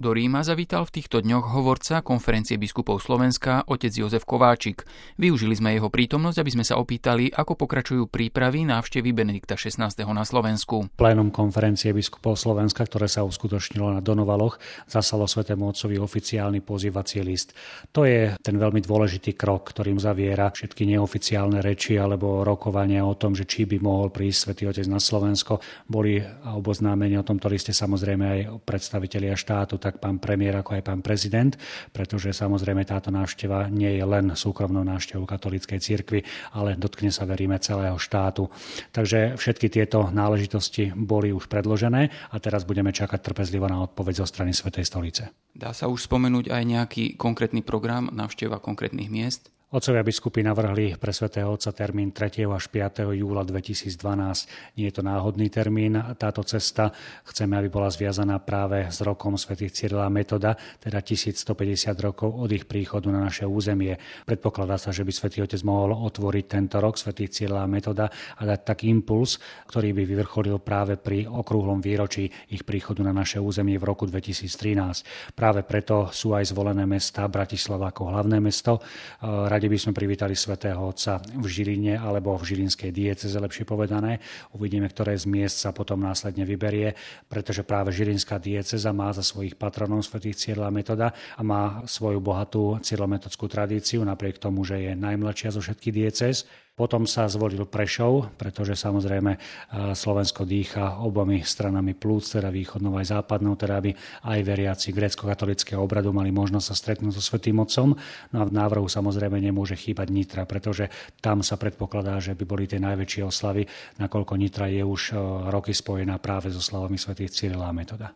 Do Ríma zavítal v týchto dňoch hovorca Konferencie biskupov Slovenska otec Jozef Kováčik. Využili sme jeho prítomnosť, aby sme sa opýtali, ako pokračujú prípravy návštevy Benedikta XVI. Na Slovensku. Plénum Konferencie biskupov Slovenska, ktoré sa uskutočnilo na Donovaloch, zaslalo Svätému Otcovi oficiálny pozývací list. To je ten veľmi dôležitý krok, ktorým zaviera všetky neoficiálne reči alebo rokovania o tom, že či by mohol prísť Svätý Otec na Slovensko. Boli oboznámení o tomto liste samozrejme aj predstavitelia štátu, tak pán premiér ako aj pán prezident, pretože samozrejme táto návšteva nie je len súkromnou návštevou katolíckej cirkvi, ale dotkne sa, veríme, celého štátu. Takže všetky tieto náležitosti boli už predložené a teraz budeme čakať trpezlivo na odpoveď zo strany Svätej stolice. Dá sa už spomenúť aj nejaký konkrétny program, návšteva konkrétnych miest? Otcovia biskupy navrhli pre Svätého Otca termín 3. až 5. júla 2012. Nie je to náhodný termín. Táto cesta chceme, aby bola zviazaná práve s rokom svätých Cyrila a Metoda, teda 1150 rokov od ich príchodu na naše územie. Predpokladá sa, že by Svätý Otec mohol otvoriť tento rok svätých Cyrila a Metoda a dať taký impuls, ktorý by vyvrcholil práve pri okrúhlom výročí ich príchodu na naše územie v roku 2013. Práve preto sú aj zvolené mestá Bratislava ako hlavné mesto. Radi by sme privítali Svätého Otca v Žiline alebo v žilinskej diecéze, lepšie povedané. Uvidíme, ktoré z miest sa potom následne vyberie, pretože práve žilinská diecéza má za svojich patronov svätých Cyrila a Metoda a má svoju bohatú cyrilometodskú tradíciu, napriek tomu, že je najmladšia zo všetkých diecéz. Potom sa zvolil Prešov, pretože samozrejme Slovensko dýcha obomi stranami plúc, teda východnou aj západnou, teda aby aj veriaci grécko-katolického obradu mali možnosť sa stretnúť so Svätým Otcom. No a v návrhu samozrejme nemôže chýbať Nitra, pretože tam sa predpokladá, že by boli tie najväčšie oslavy, nakoľko Nitra je už roky spojená práve so slavami svätých Cyrila a Metoda.